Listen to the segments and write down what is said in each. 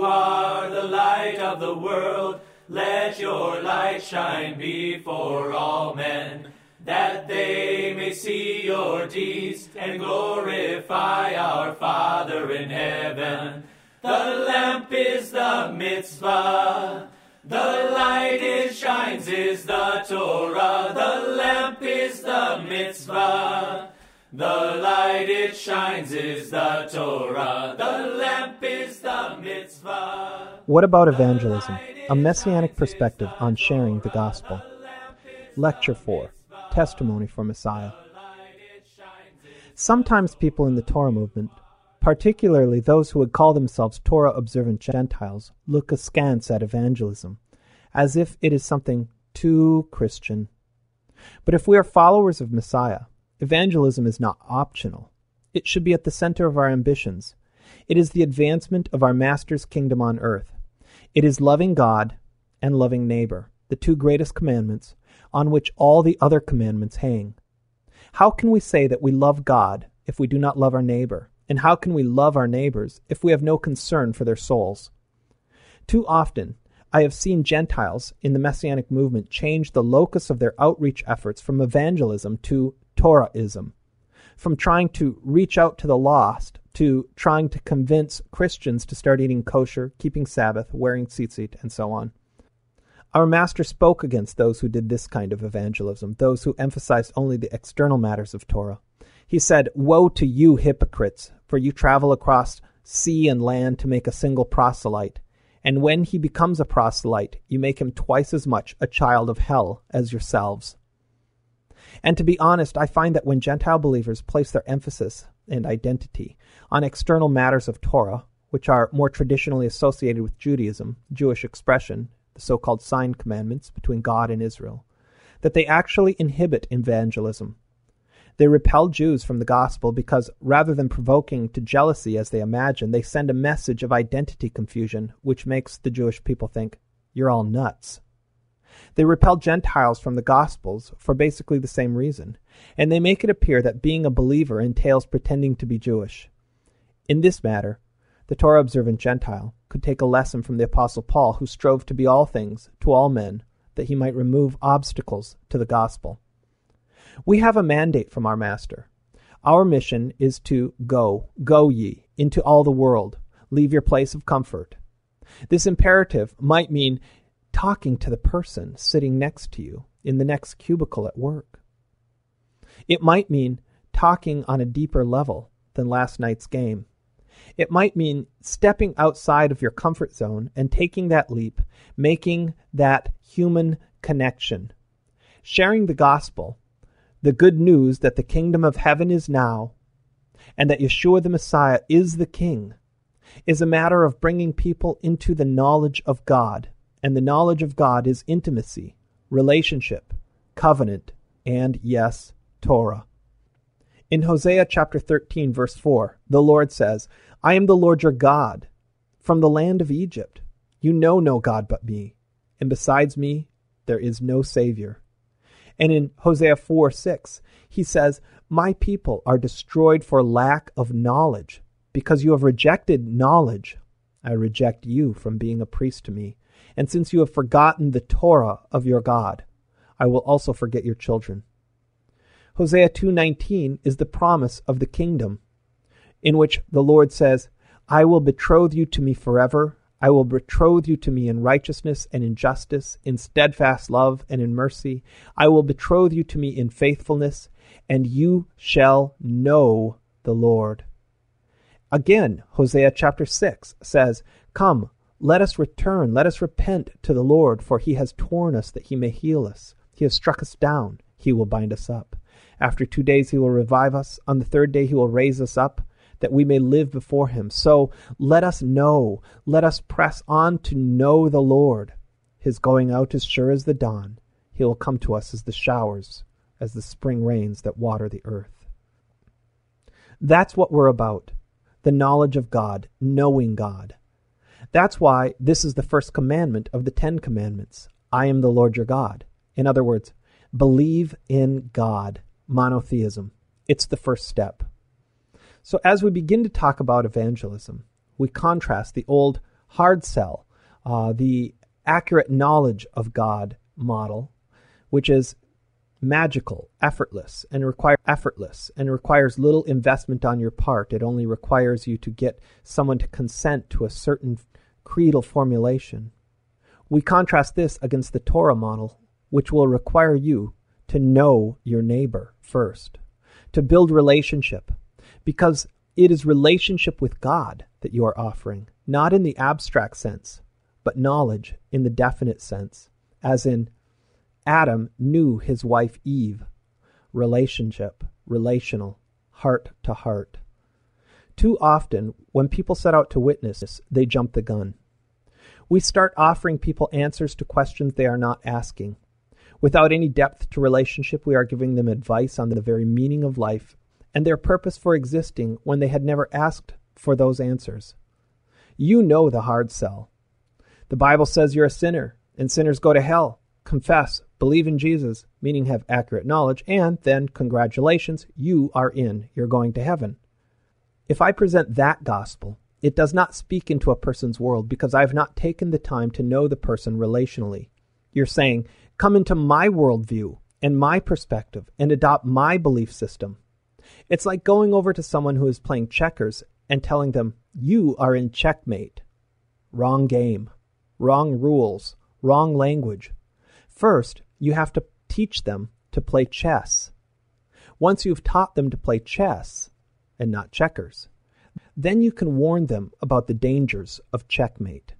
You are the light of the world. Let your light shine before all men, that they may see your deeds and glorify our Father in heaven. The lamp is the mitzvah. The light it shines is the Torah. The lamp is the mitzvah. The light it shines is the Torah. The lamp is the mitzvah. What about evangelism? A messianic perspective on sharing the gospel. Lecture 4. Testimony for Messiah. Sometimes people in the Torah movement, particularly those who would call themselves Torah-observant Gentiles, look askance at evangelism, as if it is something too Christian. But if we are followers of Messiah, evangelism is not optional. It should be at the center of our ambitions. It is the advancement of our Master's kingdom on earth. It is loving God and loving neighbor, the two greatest commandments, on which all the other commandments hang. How can we say that we love God if we do not love our neighbor? And how can we love our neighbors if we have no concern for their souls? Too often, I have seen Gentiles in the Messianic movement change the locus of their outreach efforts from evangelism to Torahism, from trying to reach out to the lost to trying to convince Christians to start eating kosher, keeping Sabbath, wearing tzitzit, and so on. Our Master spoke against those who did this kind of evangelism, those who emphasized only the external matters of Torah. He said, "Woe to you, hypocrites, for you travel across sea and land to make a single proselyte. And when he becomes a proselyte, you make him twice as much a child of hell as yourselves." And to be honest, I find that when Gentile believers place their emphasis and identity on external matters of Torah, which are more traditionally associated with Judaism, Jewish expression, the so-called sign commandments between God and Israel, that they actually inhibit evangelism. They repel Jews from the gospel because rather than provoking to jealousy as they imagine, they send a message of identity confusion which makes the Jewish people think, "You're all nuts." They repel Gentiles from the Gospels for basically the same reason, and they make it appear that being a believer entails pretending to be Jewish. In this matter, the Torah-observant Gentile could take a lesson from the Apostle Paul, who strove to be all things to all men, that he might remove obstacles to the gospel. We have a mandate from our Master. Our mission is to go ye, into all the world, leave your place of comfort. This imperative might mean talking to the person sitting next to you in the next cubicle at work. It might mean talking on a deeper level than last night's game. It might mean stepping outside of your comfort zone and taking that leap, making that human connection. Sharing the gospel, the good news that the kingdom of heaven is now, and that Yeshua the Messiah is the King, is a matter of bringing people into the knowledge of God. And the knowledge of God is intimacy, relationship, covenant, and, yes, Torah. In Hosea chapter 13, verse 4, the Lord says, "I am the Lord your God, from the land of Egypt. You know no God but me, and besides me there is no Savior." And in Hosea 4:6, he says, "My people are destroyed for lack of knowledge. Because you have rejected knowledge, I reject you from being a priest to me. And since you have forgotten the Torah of your God, I will also forget your children." Hosea 2:19 is the promise of the kingdom, in which the Lord says, "I will betroth you to me forever. I will betroth you to me in righteousness and in justice, in steadfast love and in mercy. I will betroth you to me in faithfulness, and you shall know the Lord." Again, Hosea chapter 6 says, "Come, let us return, let us repent to the Lord, for he has torn us that he may heal us. He has struck us down, he will bind us up. After 2 days he will revive us. On the third day he will raise us up, that we may live before him. So let us know, let us press on to know the Lord. His going out is sure as the dawn. He will come to us as the showers, as the spring rains that water the earth." That's what we're about, the knowledge of God, knowing God. That's why this is the first commandment of the 10 commandments. I am the Lord your God. In other words, believe in God, monotheism. It's the first step. So as we begin to talk about evangelism, we contrast the old hard sell, the accurate knowledge of God model, which is magical, effortless, and requires little investment on your part. It only requires you to get someone to consent to a certain creedal formulation. We contrast this against the Torah model, which will require you to know your neighbor first, to build relationship, because it is relationship with God that you are offering, not in the abstract sense, but knowledge in the definite sense, as in Adam knew his wife Eve. Relationship, relational, heart to heart. Too often, when people set out to witness, they jump the gun. We start offering people answers to questions they are not asking. Without any depth to relationship, we are giving them advice on the very meaning of life and their purpose for existing when they had never asked for those answers. You know the hard sell. The Bible says you're a sinner, and sinners go to hell. Confess, believe in Jesus, meaning have accurate knowledge, and then, congratulations, you are in. You're going to heaven. If I present that gospel, it does not speak into a person's world because I have not taken the time to know the person relationally. You're saying, come into my worldview and my perspective and adopt my belief system. It's like going over to someone who is playing checkers and telling them, you are in checkmate. Wrong game, wrong rules, wrong language. First, you have to teach them to play chess. Once you've taught them to play chess and not checkers, then you can warn them about the dangers of checkmate.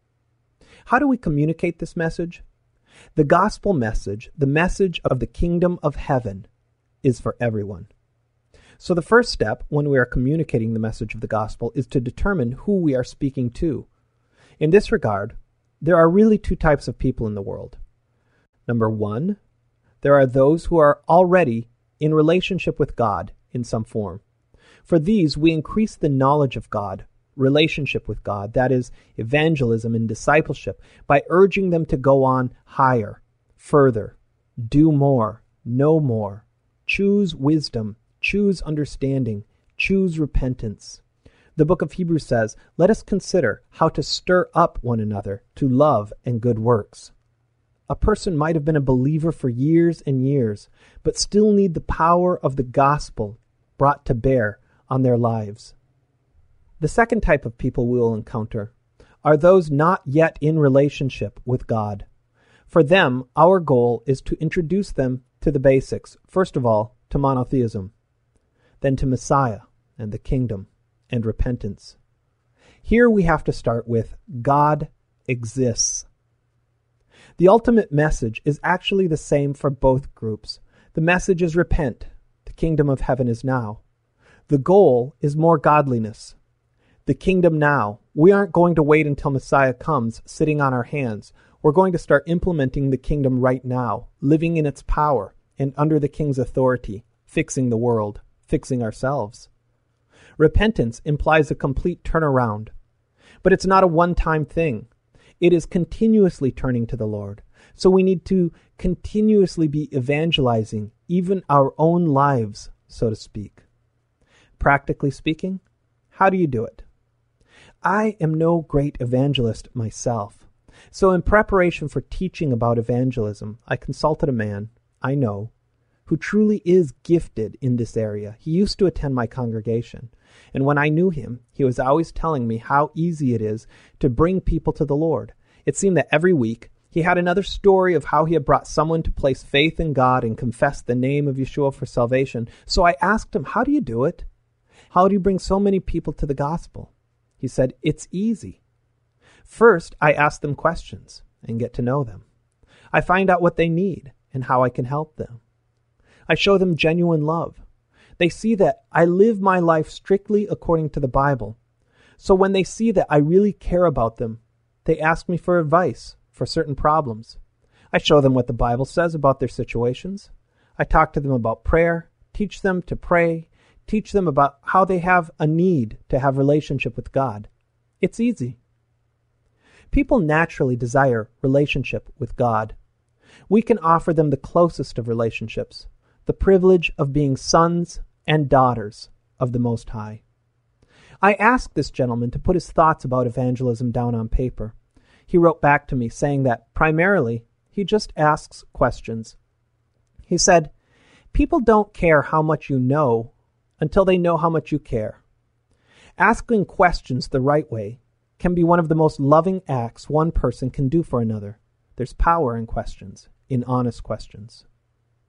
How do we communicate this message? The gospel message, the message of the kingdom of heaven, is for everyone. So the first step when we are communicating the message of the gospel is to determine who we are speaking to. In this regard, there are really two types of people in the world. Number one, there are those who are already in relationship with God in some form. For these, we increase the knowledge of God, relationship with God, that is, evangelism and discipleship, by urging them to go on higher, further, do more, know more, choose wisdom, choose understanding, choose repentance. The book of Hebrews says, let us consider how to stir up one another to love and good works. A person might have been a believer for years and years, but still need the power of the gospel brought to bear on their lives. The second type of people we will encounter are those not yet in relationship with God. For them, our goal is to introduce them to the basics. First of all, to monotheism, then to Messiah and the kingdom and repentance. Here we have to start with God exists. The ultimate message is actually the same for both groups. The message is repent. The kingdom of heaven is now. The goal is more godliness. The kingdom now. We aren't going to wait until Messiah comes sitting on our hands. We're going to start implementing the kingdom right now, living in its power and under the king's authority, fixing the world, fixing ourselves. Repentance implies a complete turnaround, but it's not a one-time thing. It is continuously turning to the Lord. So we need to continuously be evangelizing even our own lives, so to speak. Practically speaking, how do you do it? I am no great evangelist myself. So in preparation for teaching about evangelism, I consulted a man I know who truly is gifted in this area. He used to attend my congregation. And when I knew him, he was always telling me how easy it is to bring people to the Lord. It seemed that every week he had another story of how he had brought someone to place faith in God and confess the name of Yeshua for salvation. So I asked him, how do you do it? How do you bring so many people to the gospel? He said, it's easy. First, I ask them questions and get to know them. I find out what they need and how I can help them. I show them genuine love. They see that I live my life strictly according to the Bible. So when they see that I really care about them, they ask me for advice for certain problems. I show them what the Bible says about their situations. I talk to them about prayer, teach them to pray, teach them about how they have a need to have relationship with God. It's easy. People naturally desire relationship with God. We can offer them the closest of relationships, the privilege of being sons and daughters of the Most High. I asked this gentleman to put his thoughts about evangelism down on paper. He wrote back to me saying that, primarily, he just asks questions. He said, "People don't care how much you know until they know how much you care. Asking questions the right way can be one of the most loving acts one person can do for another. There's power in questions, in honest questions."